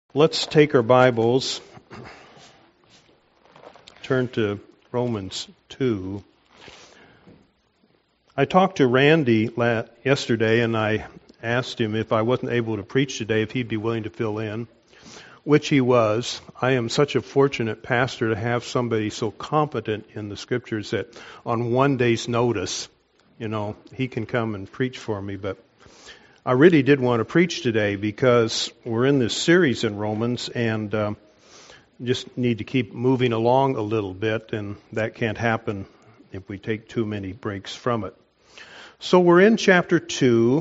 Let's take our Bibles, turn to Romans 2. I talked to Randy yesterday and I asked him if I wasn't able to preach today, if he'd be willing to fill in, which he was. I am such a fortunate pastor to have somebody so competent in the Scriptures that on one day's notice, he can come and preach for me. But I really did want to preach today because we're in this series in Romans and just need to keep moving along a little bit, and that can't happen if we take too many breaks from it. So we're in chapter 2.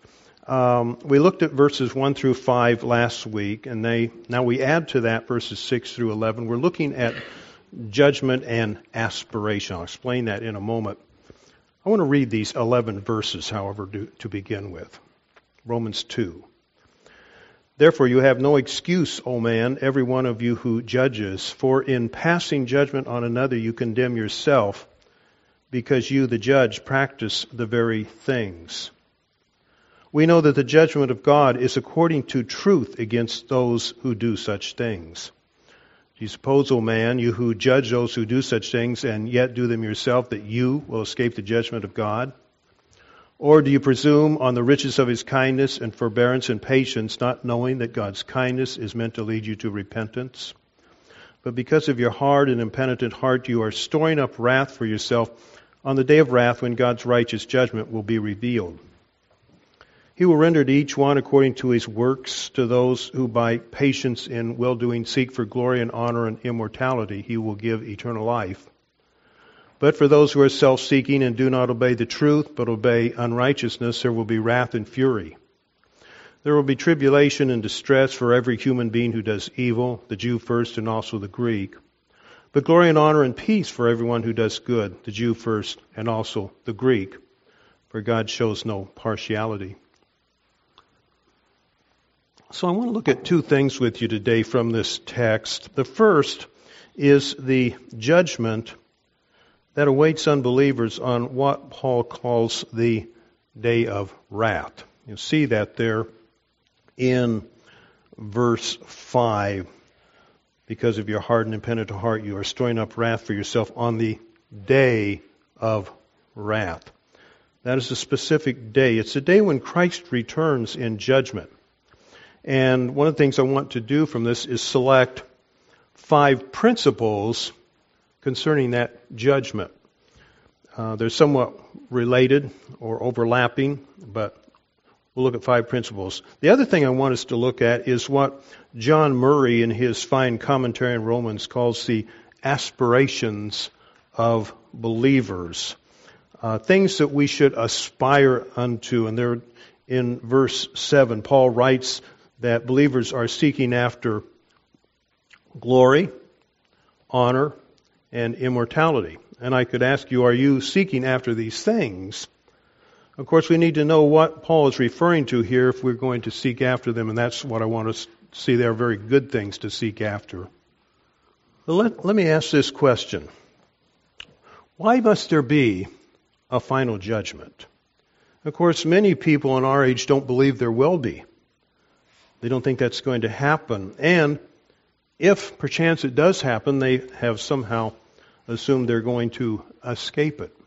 We looked at verses 1 through 5 last week, and now we add to that verses 6 through 11. We're looking at judgment and aspiration. I'll explain that in a moment. I want to read these 11 verses, however, to begin with. Romans 2. Therefore you have no excuse, O man, every one of you who judges, for in passing judgment on another you condemn yourself, because you, the judge, practice the very things. We know that the judgment of God is according to truth against those who do such things. Do you suppose, O man, you who judge those who do such things and yet do them yourself, that you will escape the judgment of God? Or do you presume on the riches of His kindness and forbearance and patience, not knowing that God's kindness is meant to lead you to repentance? But because of your hard and impenitent heart, you are storing up wrath for yourself on the day of wrath when God's righteous judgment will be revealed. He will render to each one according to his works. To those who by patience in well-doing seek for glory and honor and immortality, He will give eternal life. But for those who are self-seeking and do not obey the truth, but obey unrighteousness, there will be wrath and fury. There will be tribulation and distress for every human being who does evil, the Jew first and also the Greek. But glory and honor and peace for everyone who does good, the Jew first and also the Greek. For God shows no partiality. So I want to look at two things with you today from this text. The first is the judgment that awaits unbelievers on what Paul calls the day of wrath. You see that there in verse 5. Because of your hard and impenitent heart, you are storing up wrath for yourself on the day of wrath. That is a specific day. It's a day when Christ returns in judgment. And one of the things I want to do from this is select 5 principles concerning that judgment. They're somewhat related or overlapping, but we'll look at 5 principles. The other thing I want us to look at is what John Murray in his fine commentary on Romans calls the aspirations of believers. Things that we should aspire unto. And there in verse 7, Paul writes that believers are seeking after glory, honor, and immortality. And I could ask you, are you seeking after these things? Of course, we need to know what Paul is referring to here if we're going to seek after them, and that's what I want to see. They are very good things to seek after. Let me ask this question. Why must there be a final judgment? Of course, many people in our age don't believe there will be. They don't think that's going to happen. And if perchance it does happen, they have somehow assumed they're going to escape it.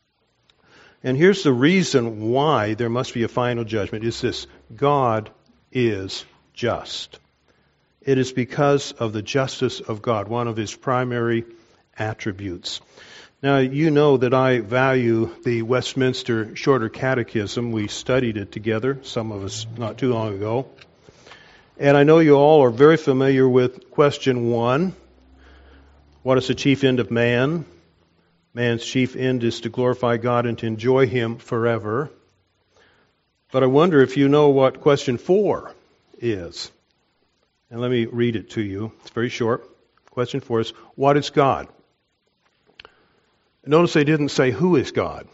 And here's the reason why there must be a final judgment, is this: God is just. It is because of the justice of God, one of His primary attributes. Now, you know that I value the Westminster Shorter Catechism. We studied it together, some of us not too long ago. And I know you all are very familiar with question 1. What is the chief end of man? Man's chief end is to glorify God and to enjoy Him forever. But I wonder if you know what question 4 is. And let me read it to you. It's very short. Question 4 is, what is God? Notice they didn't say, who is God?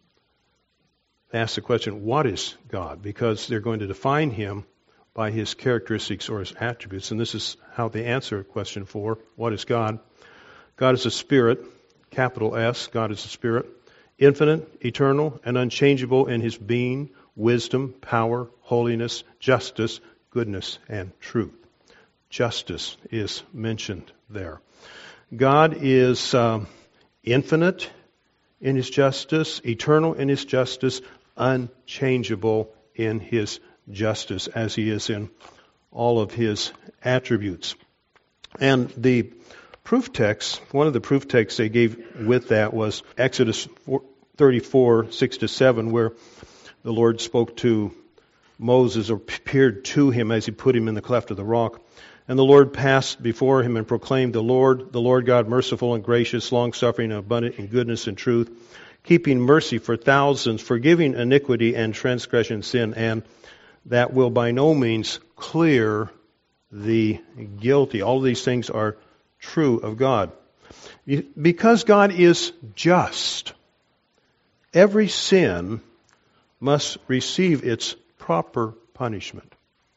They asked the question, what is God? Because they're going to define Him by His characteristics or His attributes. And this is how they answer question 4. What is God? God is a spirit, capital S, God is a spirit, infinite, eternal, and unchangeable in His being, wisdom, power, holiness, justice, goodness, and truth. justice is mentioned there. God is infinite in His justice, eternal in His justice, unchangeable in His justice, as He is in all of His attributes. And the proof text, one of the proof texts they gave with that was Exodus 34, 6-7, where the Lord spoke to Moses, or appeared to him as He put him in the cleft of the rock. And the Lord passed before him and proclaimed, the Lord God, merciful and gracious, long-suffering and abundant in goodness and truth, keeping mercy for thousands, forgiving iniquity and transgression, sin, and that will by no means clear the guilty. All of these things are true of God. Because God is just, every sin must receive its proper punishment.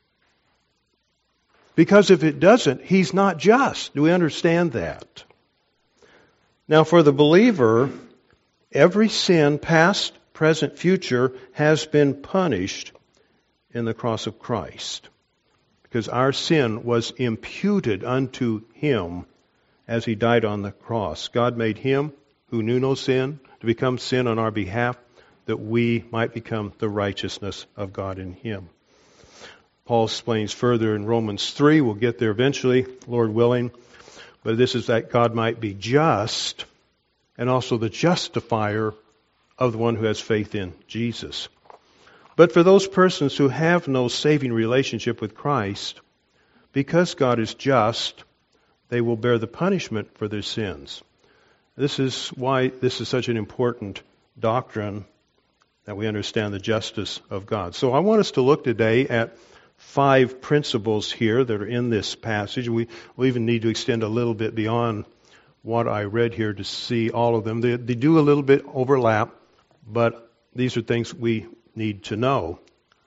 Because if it doesn't, He's not just. Do we understand that? Now, for the believer, every sin, past, present, future, has been punished in the cross of Christ. Because our sin was imputed unto Him as He died on the cross. God made Him, who knew no sin, to become sin on our behalf, that we might become the righteousness of God in Him. Paul explains further in Romans 3, we'll get there eventually, Lord willing, but this is that God might be just and also the justifier of the one who has faith in Jesus. But for those persons who have no saving relationship with Christ, because God is just, they will bear the punishment for their sins. This is why this is such an important doctrine, that we understand the justice of God. So I want us to look today at 5 principles here that are in this passage. We even need to extend a little bit beyond what I read here to see all of them. They do a little bit overlap, but these are things we need to know.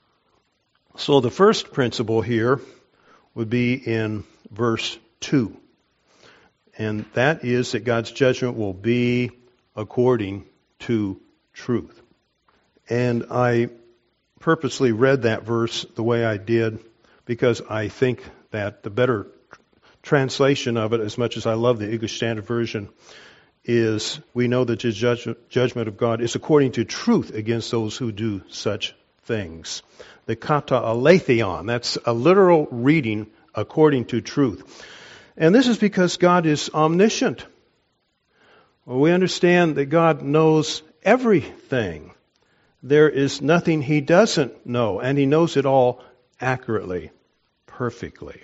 So the first principle here would be in verse 2. And that is that God's judgment will be according to truth. And I purposely read that verse the way I did because I think that the better translation of it, as much as I love the English Standard Version, is we know that the judgment of God is according to truth against those who do such things. The kata aletheon, that's a literal reading according to truth. And this is because God is omniscient. Well, we understand that God knows everything. There is nothing He doesn't know, and He knows it all accurately, perfectly.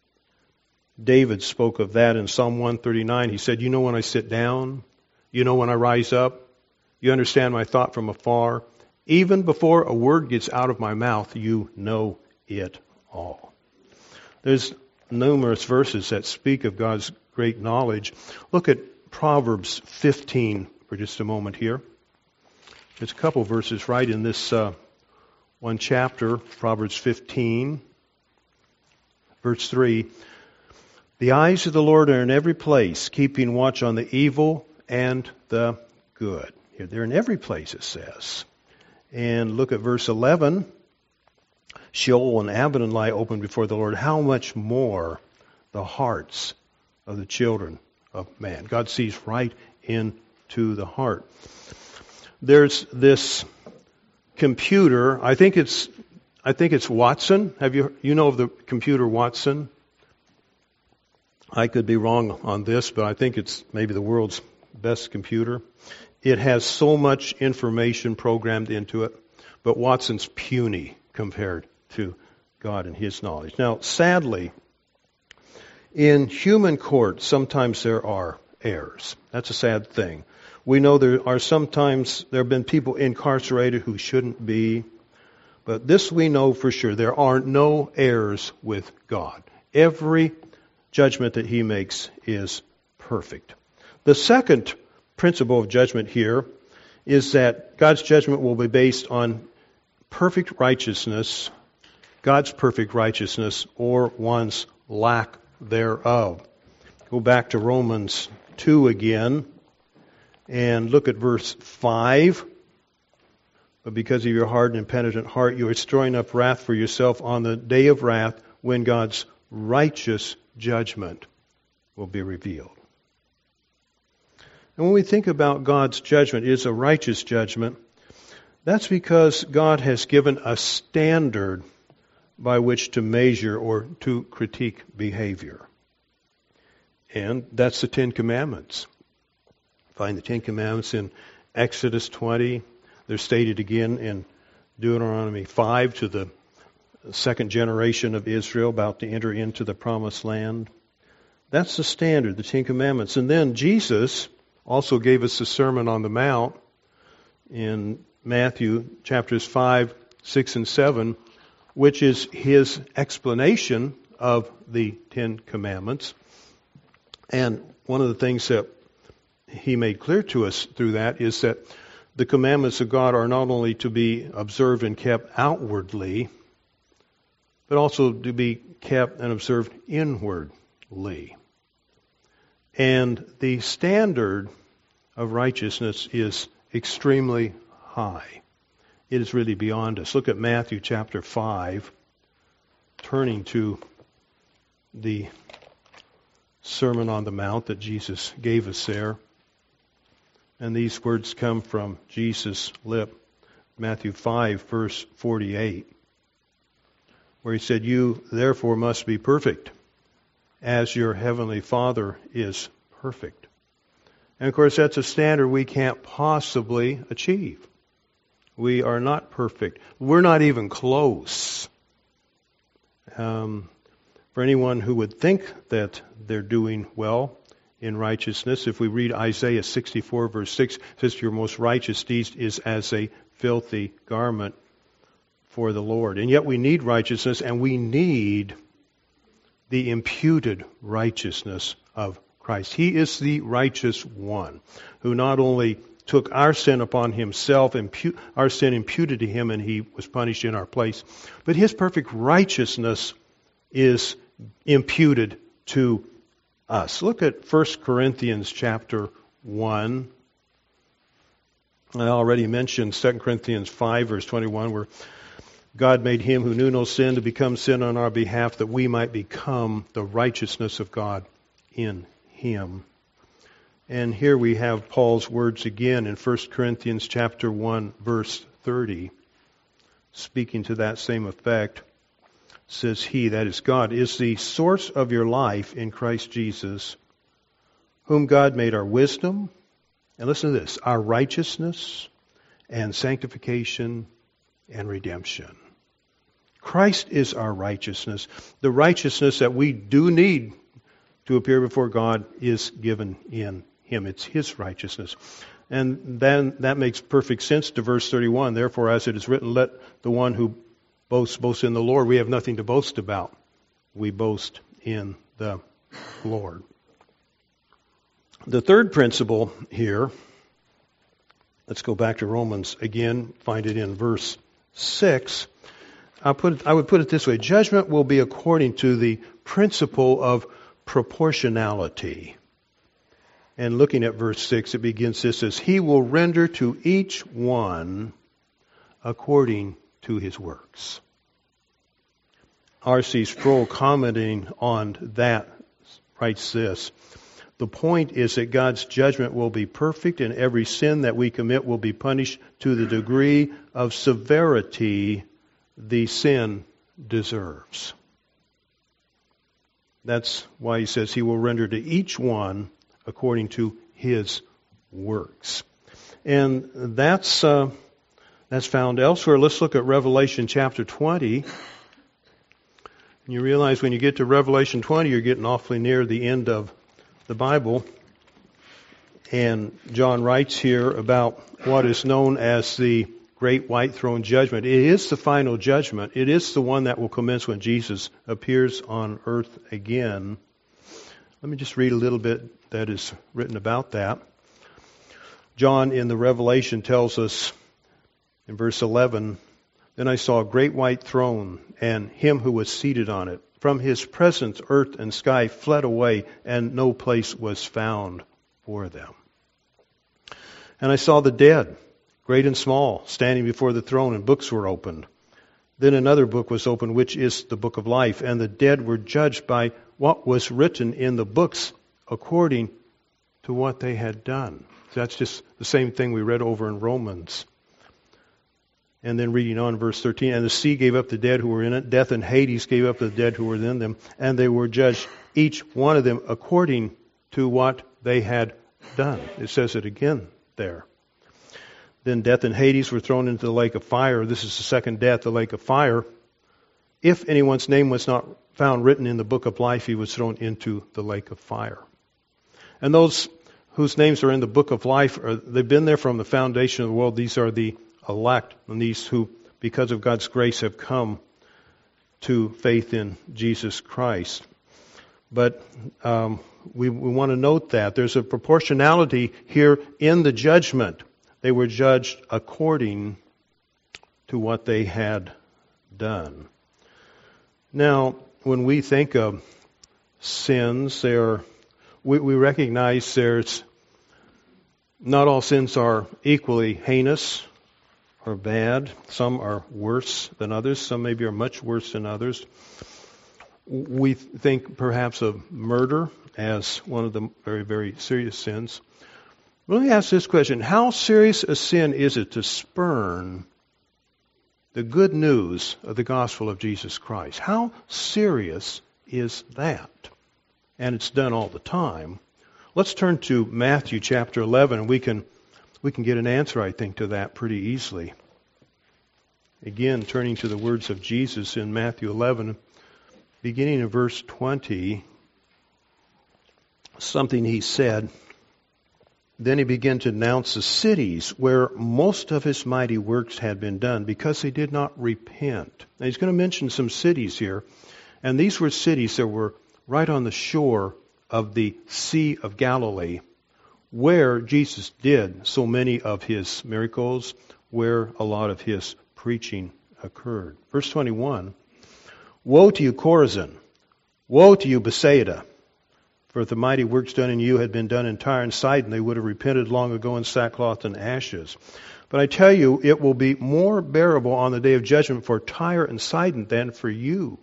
David spoke of that in Psalm 139. He said, you know when I sit down, you know when I rise up, you understand my thought from afar. Even before a word gets out of my mouth, you know it all. There's numerous verses that speak of God's great knowledge. Look at Proverbs 15 for just a moment here. There's a couple verses right in this one chapter, Proverbs 15, verse 3. The eyes of the Lord are in every place, keeping watch on the evil and the good. They're in every place, it says. And look at verse 11. Sheol and Abaddon lie open before the Lord. How much more the hearts of the children of man? God sees right into the heart. There's this computer. I think it's Watson. Have you know of the computer Watson? I could be wrong on this, but I think it's maybe the world's best computer. It has so much information programmed into it, but Watson's puny compared to God and His knowledge. Now, sadly, in human court, sometimes there are errors. That's a sad thing. We know there have been people incarcerated who shouldn't be, but this we know for sure. There are no errors with God. Every judgment that He makes is perfect. The second principle of judgment here is that God's judgment will be based on perfect righteousness, God's perfect righteousness, or one's lack thereof. Go back to Romans 2 again and look at verse 5. But because of your hard and impenitent heart, you are storing up wrath for yourself on the day of wrath when God's righteous judgment will be revealed. And when we think about God's judgment is a righteous judgment, that's because God has given a standard by which to measure or to critique behavior. And that's the Ten Commandments. Find the Ten Commandments in Exodus 20. They're stated again in Deuteronomy 5 to the second generation of Israel about to enter into the promised land. That's the standard, the Ten Commandments. And then Jesus also gave us the Sermon on the Mount in Matthew chapters 5, 6, and 7, which is his explanation of the Ten Commandments. And one of the things that he made clear to us through that is that the commandments of God are not only to be observed and kept outwardly, but also to be kept and observed inwardly. And the standard of righteousness is extremely high. It is really beyond us. Look at Matthew chapter 5, turning to the Sermon on the Mount that Jesus gave us there. And these words come from Jesus' lip. Matthew 5, verse 48, where he said, "You therefore must be perfect, as your heavenly Father is perfect." And of course, that's a standard we can't possibly achieve. We are not perfect. We're not even close. For anyone who would think that they're doing well in righteousness, if we read Isaiah 64, verse 6, it says, "Your most righteous deed is as a filthy garment for the Lord." And yet we need righteousness, and we need the imputed righteousness of Christ. He is the righteous one who not only took our sin upon himself, our sin imputed to him, and he was punished in our place, but his perfect righteousness is imputed to us. Look at 1 Corinthians chapter 1. I already mentioned 2 Corinthians 5, verse 21, where God made him who knew no sin to become sin on our behalf, that we might become the righteousness of God in him. And here we have Paul's words again in 1 Corinthians chapter 1, verse 30, speaking to that same effect. Says he, that is God, is the source of your life in Christ Jesus, whom God made our wisdom, and listen to this, our righteousness and sanctification and redemption. Christ is our righteousness. The righteousness that we do need to appear before God is given in him. It's his righteousness. And then that makes perfect sense to verse 31. Therefore, as it is written, let the one who boast in the Lord. We have nothing to boast about. We boast in the Lord. The third principle here, let's go back to Romans again, find it in verse 6. I would put it this way. Judgment will be according to the principle of proportionality. And looking at verse 6, it begins this as, he will render to each one according to his works. R.C. Sproul, commenting on that, writes this, the point is that God's judgment will be perfect, and every sin that we commit will be punished to the degree of severity the sin deserves. That's why he says he will render to each one according to his works. And that's found elsewhere. Let's look at Revelation chapter 20. And you realize when you get to Revelation 20, you're getting awfully near the end of the Bible. And John writes here about what is known as the Great White Throne Judgment. It is the final judgment. It is the one that will commence when Jesus appears on earth again. Let me just read a little bit that is written about that. John in the Revelation tells us in verse 11, then I saw a great white throne and him who was seated on it. From his presence, earth and sky fled away, and no place was found for them. And I saw the dead, great and small, standing before the throne, and books were opened. Then another book was opened, which is the book of life, and the dead were judged by what was written in the books according to what they had done. That's just the same thing we read over in Romans. And then reading on verse 13, and the sea gave up the dead who were in it, death and Hades gave up the dead who were in them, and they were judged, each one of them according to what they had done. It says it again there. Then death and Hades were thrown into the lake of fire. This is the second death, the lake of fire. If anyone's name was not found written in the book of life, he was thrown into the lake of fire. And those whose names are in the book of life, they've been there from the foundation of the world. These are the elect, and these who, because of God's grace, have come to faith in Jesus Christ. But we want to note that there's a proportionality here in the judgment. They were judged according to what they had done. Now, when we think of sins, we recognize not all sins are equally heinous or bad. Some are worse than others. Some maybe are much worse than others. We think perhaps of murder as one of the very, very serious sins. Let me ask this question. How serious a sin is it to spurn the good news of the gospel of Jesus Christ? How serious is that? And it's done all the time. Let's turn to Matthew chapter 11, and we can get an answer, I think, to that pretty easily. Again, turning to the words of Jesus in Matthew 11, beginning in verse 20, something he said. Then he began to announce the cities where most of his mighty works had been done because they did not repent. Now he's going to mention some cities here. And these were cities that were right on the shore of the Sea of Galilee, where Jesus did so many of his miracles, where a lot of his preaching occurred. Verse 21, Woe to you, Chorazin! Woe to you, Bethsaida! For if the mighty works done in you had been done in Tyre and Sidon, they would have repented long ago in sackcloth and ashes. But I tell you, it will be more bearable on the day of judgment for Tyre and Sidon than for you.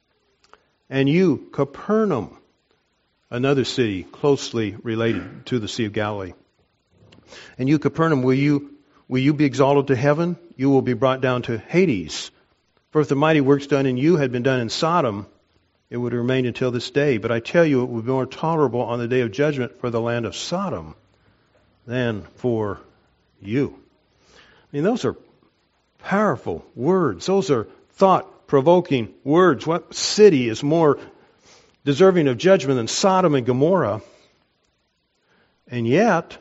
And you, Capernaum, another city closely related to the Sea of Galilee. And you, Capernaum, will you be exalted to heaven? You will be brought down to Hades. For if the mighty works done in you had been done in Sodom, it would have remained until this day. But I tell you, it would be more tolerable on the day of judgment for the land of Sodom than for you. I mean, those are powerful words. Those are thought-provoking words. What city is more deserving of judgment than Sodom and Gomorrah? And yet,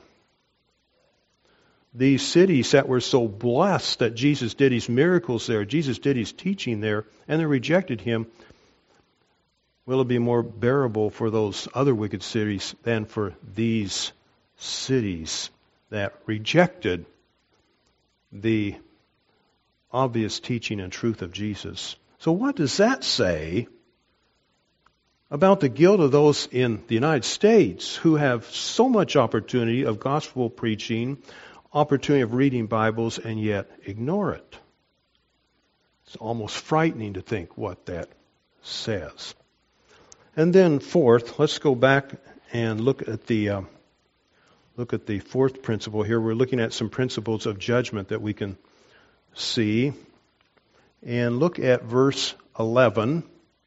these cities that were so blessed that Jesus did his miracles there, Jesus did his teaching there, and they rejected him, will it be more bearable for those other wicked cities than for these cities that rejected the obvious teaching and truth of Jesus? So what does that say about the guilt of those in the United States who have so much opportunity of gospel preaching, opportunity of reading Bibles, and yet ignore it? It's almost frightening to think what that says. And then fourth, let's go back and look at the fourth principle here. We're looking at some principles of judgment that we can see. And look at verse 11.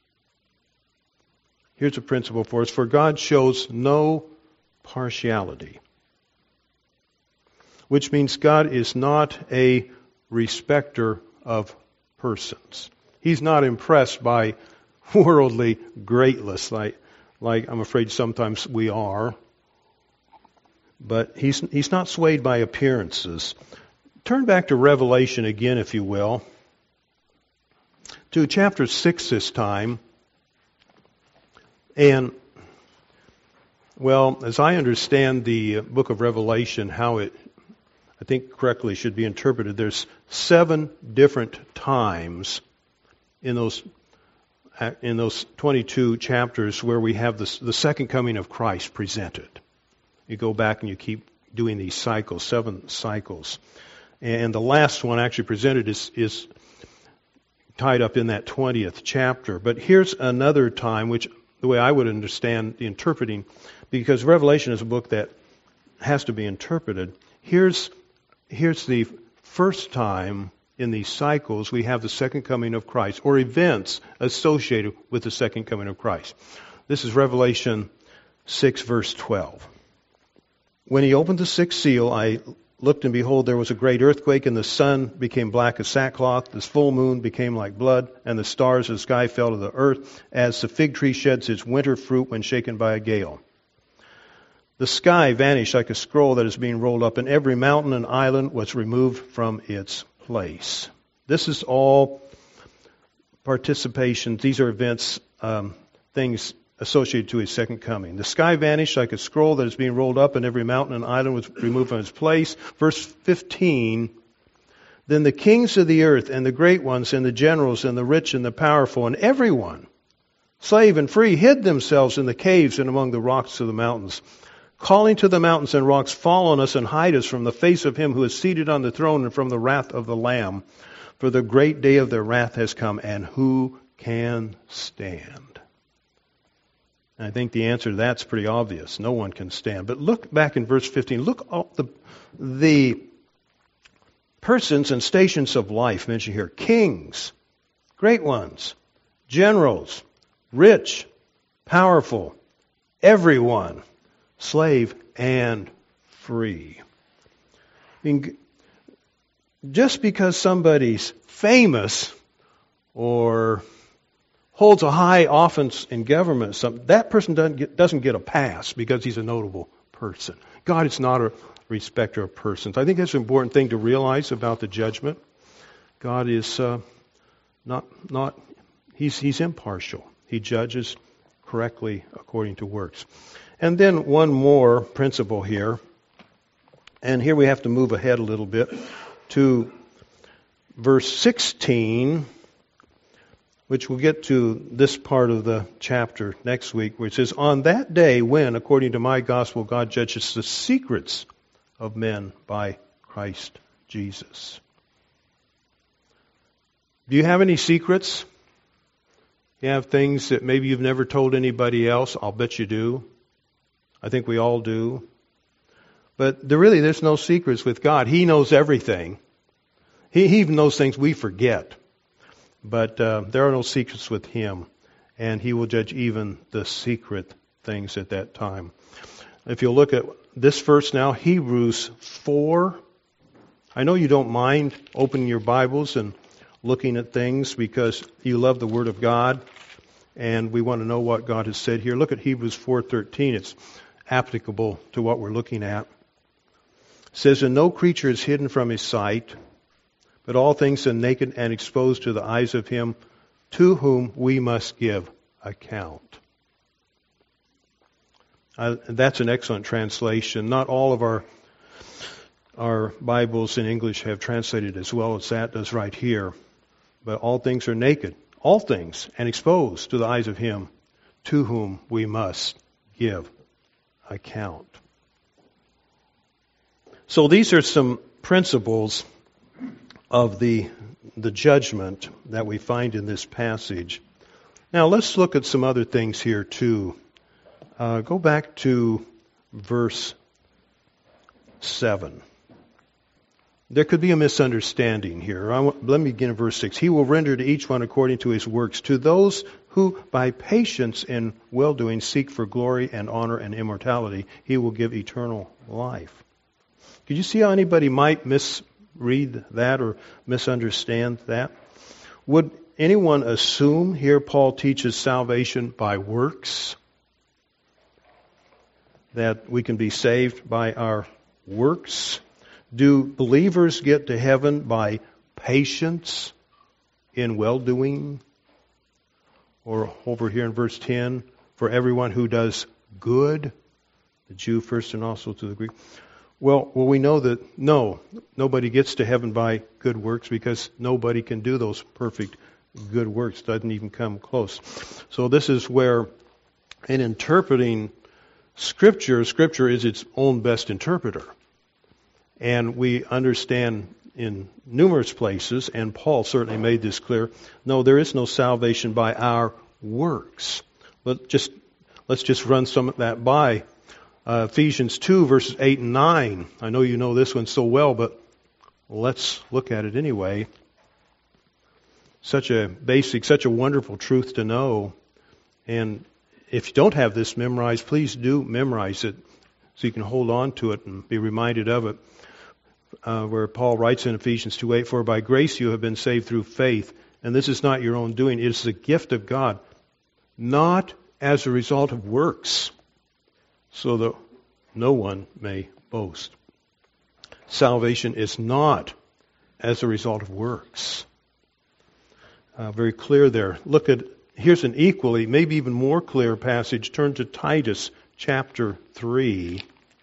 Here's a principle for us. For God shows no partiality. Which means God is not a respecter of persons. He's not impressed by worldly greatness, like I'm afraid sometimes we are. But he's not swayed by appearances. Turn back to Revelation again, if you will, to chapter 6 this time. And, well, as I understand the book of Revelation, how it, I think correctly should be interpreted, there's 7 different times in those 22 chapters where we have the second coming of Christ presented. You go back and you keep doing these cycles, 7 cycles. And the last one actually presented is tied up in that 20th chapter. But here's another time, which the way I would understand the interpreting, because Revelation is a book that has to be interpreted. Here's the first time in these cycles we have the second coming of Christ, or events associated with the second coming of Christ. This is Revelation 6, verse 12. When he opened the sixth seal, I looked, and behold, there was a great earthquake, and the sun became black as sackcloth, the full moon became like blood, and the stars of the sky fell to the earth, as the fig tree sheds its winter fruit when shaken by a gale. The sky vanished like a scroll that is being rolled up, and every mountain and island was removed from its place. This is all participation. These are events, things associated to his second coming. The sky vanished like a scroll that is being rolled up, and every mountain and island was removed from its place. Verse 15, then the kings of the earth, and the great ones, and the generals, and the rich, and the powerful, and everyone, slave and free, hid themselves in the caves and among the rocks of the mountains, calling to the mountains and rocks, fall on us and hide us from the face of him who is seated on the throne and from the wrath of the Lamb. For the great day of their wrath has come, and who can stand? I think the answer to that's pretty obvious. No one can stand. But look back in verse 15. Look at the persons and stations of life mentioned here. Kings, great ones, generals, rich, powerful, everyone, slave and free. I mean, just because somebody's famous or holds a high office in government, that person doesn't get a pass because he's a notable person. God is not a respecter of persons. I think that's an important thing to realize about the judgment. God is he's impartial. He judges correctly according to works. And then one more principle here. And here we have to move ahead a little bit to verse 16, which we'll get to this part of the chapter next week, which says, on that day when, according to my gospel, God judges the secrets of men by Christ Jesus. Do you have any secrets? You have things that maybe you've never told anybody else? I'll bet you do. I think we all do. But there's no secrets with God. He knows everything. He even knows things we forget. But there are no secrets with Him. And He will judge even the secret things at that time. If you'll look at this verse now, Hebrews 4. I know you don't mind opening your Bibles and looking at things because you love the Word of God. And we want to know what God has said here. Look at Hebrews 4:13. It's applicable to what we're looking at. It says, and no creature is hidden from His sight, but all things are naked and exposed to the eyes of Him to whom we must give account. That's an excellent translation. Not all of our Bibles in English have translated as well as that does right here. But all things are naked, all things, and exposed to the eyes of Him to whom we must give account. So these are some principles of the judgment that we find in this passage. Now let's look at some other things here too. Go back to verse 7. There could be a misunderstanding here. Let me begin in verse 6. He will render to each one according to his works. To those who by patience and well-doing seek for glory and honor and immortality, He will give eternal life. Could you see how anybody might misread that or misunderstand that? Would anyone assume here Paul teaches salvation by works? That we can be saved by our works? Do believers get to heaven by patience in well-doing? Or over here in verse 10, for everyone who does good, the Jew first and also to the Greek. Well, we know that nobody gets to heaven by good works because nobody can do those perfect good works. Doesn't even come close. So this is where in interpreting Scripture is its own best interpreter. And we understand in numerous places, and Paul certainly made this clear. No, there is no salvation by our works. Let's just run some of that by. Ephesians 2, verses 8 and 9. I know you know this one so well, but let's look at it anyway. Such a basic, such a wonderful truth to know. And if you don't have this memorized, please do memorize it so you can hold on to it and be reminded of it. Where Paul writes in Ephesians 2:8, "For by grace you have been saved through faith, and this is not your own doing, it is the gift of God, not as a result of works, so that no one may boast." Salvation is not as a result of works. Very clear there. Here's an equally, maybe even more clear passage. Turn to Titus chapter 3,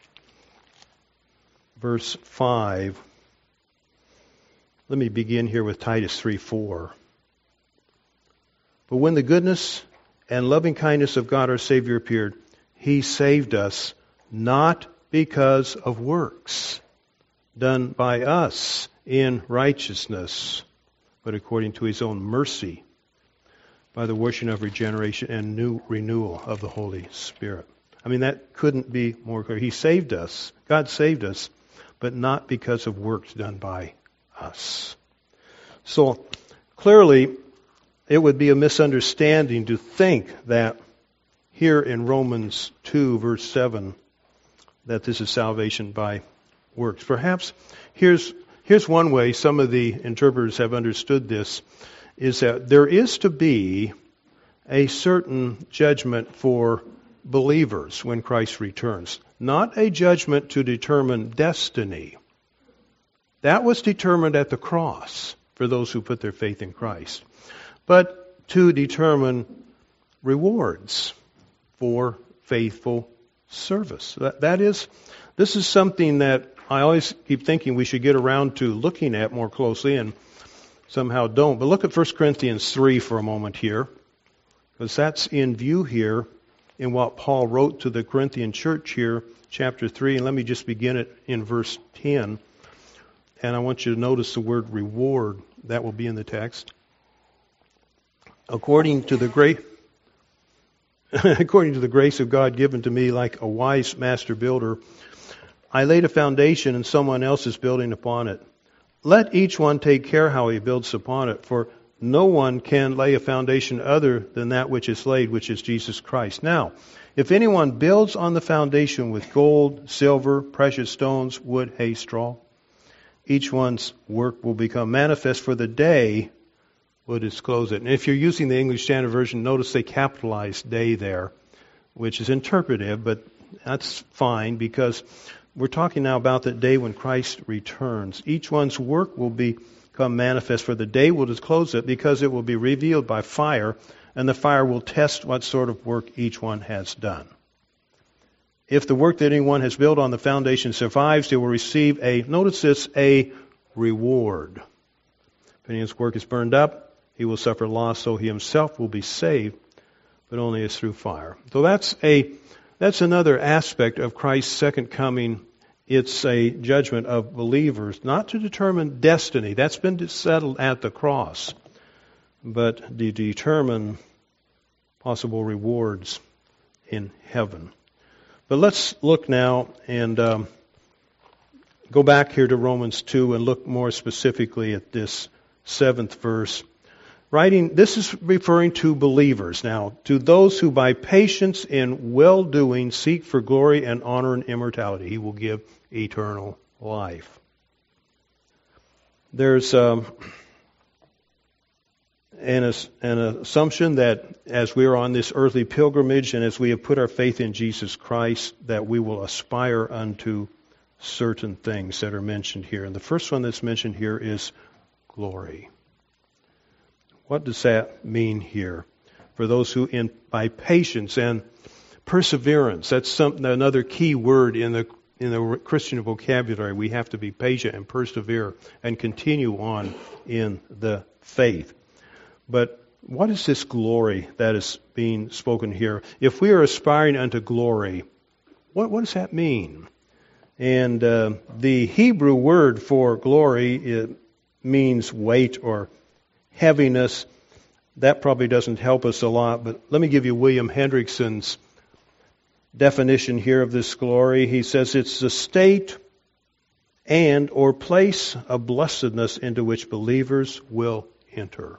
verse 5. Let me begin here with Titus 3:4. "But when the goodness and loving kindness of God our Savior appeared, He saved us not because of works done by us in righteousness, but according to His own mercy, by the washing of regeneration and new renewal of the Holy Spirit." I mean, that couldn't be more clear. He saved us. God saved us, but not because of works done by us. So, clearly, it would be a misunderstanding to think that here in Romans 2, verse 7, that this is salvation by works. Perhaps here's one way some of the interpreters have understood this, is that there is to be a certain judgment for believers when Christ returns. Not a judgment to determine destiny. That was determined at the cross for those who put their faith in Christ. But to determine rewards for faithful service. This is something that I always keep thinking we should get around to looking at more closely and somehow don't. But look at 1 Corinthians 3 for a moment here, because that's in view here in what Paul wrote to the Corinthian church here, chapter 3. And let me just begin it in verse 10. And I want you to notice the word reward. That will be in the text. According to the grace of God given to me, like a wise master builder, I laid a foundation and someone else is building upon it. Let each one take care how he builds upon it, for no one can lay a foundation other than that which is laid, which is Jesus Christ. Now, if anyone builds on the foundation with gold, silver, precious stones, wood, hay, straw, each one's work will become manifest, for the day will disclose it. And if you're using the English Standard Version, notice they capitalized day there, which is interpretive, but that's fine because we're talking now about the day when Christ returns. Each one's work will become manifest, for the day will disclose it, because it will be revealed by fire, and the fire will test what sort of work each one has done. If the work that anyone has built on the foundation survives, they will receive a reward. If anyone's work is burned up, he will suffer loss, so he himself will be saved, but only as through fire. So that's another aspect of Christ's second coming. It's a judgment of believers, not to determine destiny. That's been settled at the cross, but to determine possible rewards in heaven. But let's look now and go back here to Romans 2 and look more specifically at this 7th verse. This is referring to believers now, to those who by patience in well-doing seek for glory and honor and immortality. He will give eternal life. There's an assumption that as we are on this earthly pilgrimage and as we have put our faith in Jesus Christ, that we will aspire unto certain things that are mentioned here. And the first one that's mentioned here is glory. What does that mean here? For those who, by patience and perseverance, that's another key word in the Christian vocabulary. We have to be patient and persevere and continue on in the faith. But what is this glory that is being spoken here? If we are aspiring unto glory, what does that mean? And the Hebrew word for glory, it means weight or heaviness. That probably doesn't help us a lot, but let me give you William Hendrickson's definition here of this glory. He says it's the state and or place of blessedness into which believers will enter.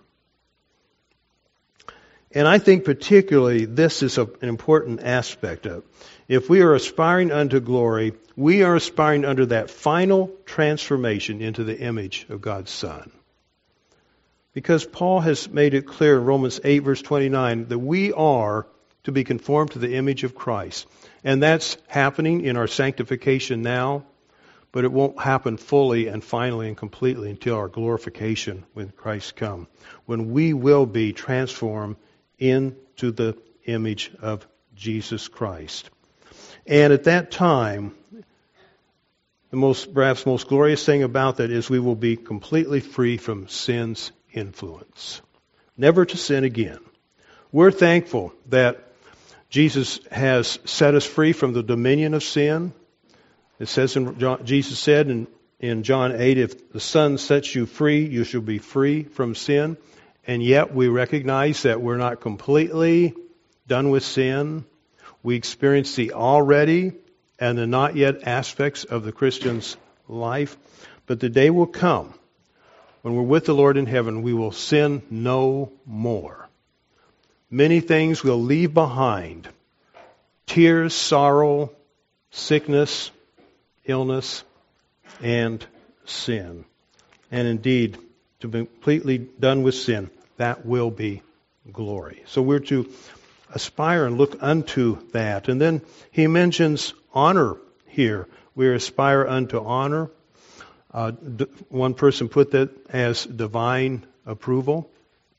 And I think particularly this is an important aspect of it. If we are aspiring unto glory, we are aspiring unto that final transformation into the image of God's Son. Because Paul has made it clear in Romans 8 verse 29 that we are to be conformed to the image of Christ. And that's happening in our sanctification now, but it won't happen fully and finally and completely until our glorification when Christ comes, when we will be transformed into the image of Jesus Christ. And at that time, the perhaps most glorious thing about that is we will be completely free from sin's influence. Never to sin again. We're thankful that Jesus has set us free from the dominion of sin. It says Jesus said in John 8, if the Son sets you free, you shall be free from sin. And yet we recognize that we're not completely done with sin. We experience the already and the not yet aspects of the Christian's life. But the day will come when we're with the Lord in heaven, we will sin no more. Many things we'll leave behind. Tears, sorrow, sickness, illness, and sin. And indeed, to be completely done with sin, that will be glory. So we're to aspire and look unto that. And then he mentions honor here. We aspire unto honor. One person put that as divine approval.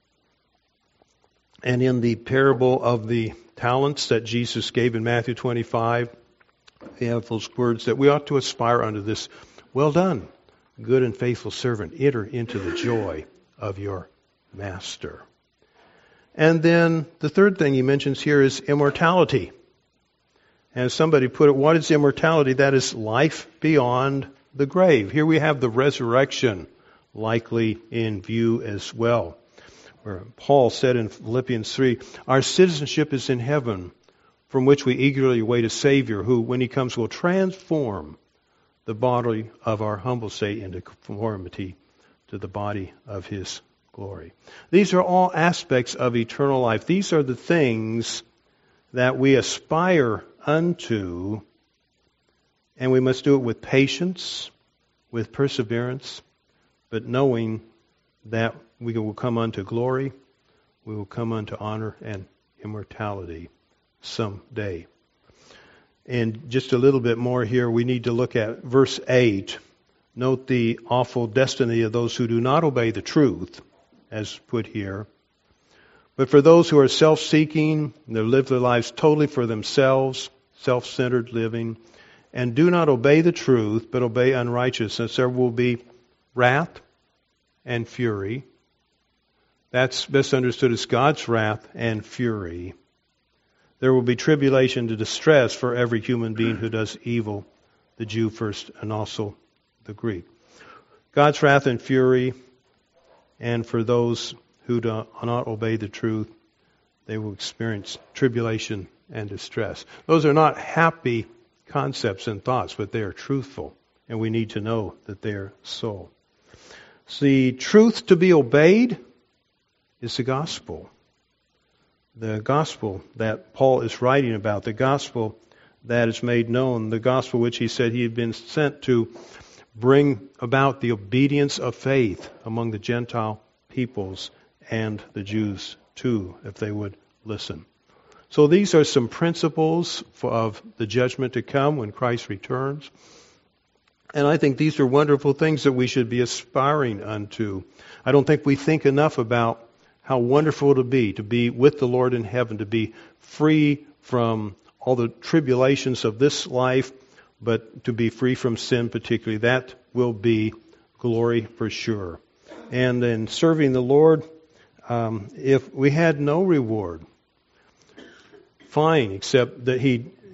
And in the parable of the talents that Jesus gave in Matthew 25, we have those words that we ought to aspire unto this. Well done, good and faithful servant. Enter into the joy of your master. And then the third thing he mentions here is immortality. And somebody put it, what is immortality? That is life beyond the grave. Here we have the resurrection likely in view as well. Where Paul said in Philippians 3, our citizenship is in heaven, from which we eagerly await a Savior who, when He comes, will transform the body of our humble state into conformity to the body of His glory. These are all aspects of eternal life. These are the things that we aspire unto, and we must do it with patience, with perseverance, but knowing that we will come unto glory, we will come unto honor and immortality someday. And just a little bit more here, we need to look at verse 8. Note the awful destiny of those who do not obey the truth, as put here. But for those who are self-seeking, they live their lives totally for themselves, self-centered living, and do not obey the truth, but obey unrighteousness, there will be wrath and fury. That's best understood as God's wrath and fury. There will be tribulation to distress for every human being who does evil, the Jew first and also the Greek. God's wrath and fury, and for those who do not obey the truth, they will experience tribulation and distress. Those are not happy concepts and thoughts, but they are truthful, and we need to know that they are so. The truth to be obeyed is the gospel. The gospel that Paul is writing about, the gospel that is made known, the gospel which he said he had been sent to bring about the obedience of faith among the Gentile peoples and the Jews too, if they would listen. So these are some principles of the judgment to come when Christ returns. And I think these are wonderful things that we should be aspiring unto. I don't think we think enough about how wonderful it will be to be with the Lord in heaven, to be free from all the tribulations of this life, but to be free from sin particularly. That will be glory for sure. And in serving the Lord, if we had no reward, fine, except that He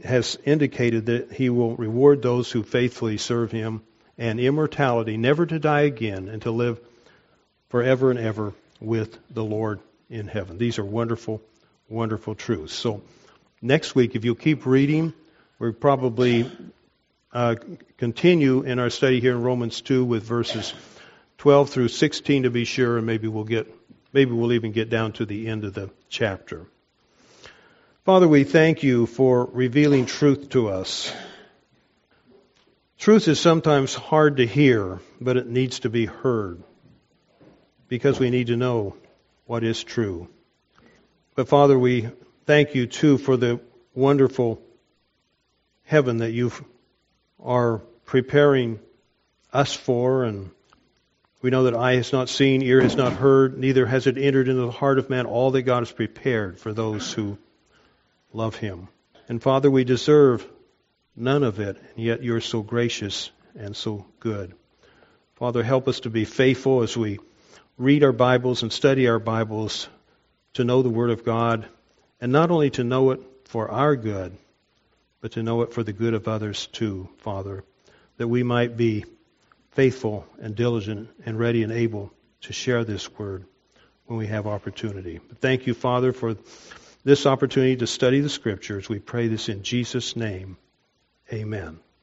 has indicated that He will reward those who faithfully serve Him, and immortality, never to die again, and to live forever and ever with the Lord in heaven. These are wonderful, wonderful truths. So next week, if you'll keep reading, we'll probably continue in our study here in Romans 2 with verses 12 through 16 to be sure, and maybe we'll even get down to the end of the chapter. Father, we thank You for revealing truth to us. Truth is sometimes hard to hear, but it needs to be heard, because we need to know what is true. But Father, we thank You too for the wonderful heaven that You are preparing us for, and we know that eye has not seen, ear has not heard, neither has it entered into the heart of man all that God has prepared for those who love Him. And Father, we deserve none of it, and yet You're so gracious and so good. Father, help us to be faithful as we read our Bibles and study our Bibles, to know the Word of God, and not only to know it for our good, but to know it for the good of others too, Father, that we might be faithful and diligent and ready and able to share this Word when we have opportunity. But thank You, Father, for this opportunity to study the Scriptures. We pray this in Jesus' name. Amen.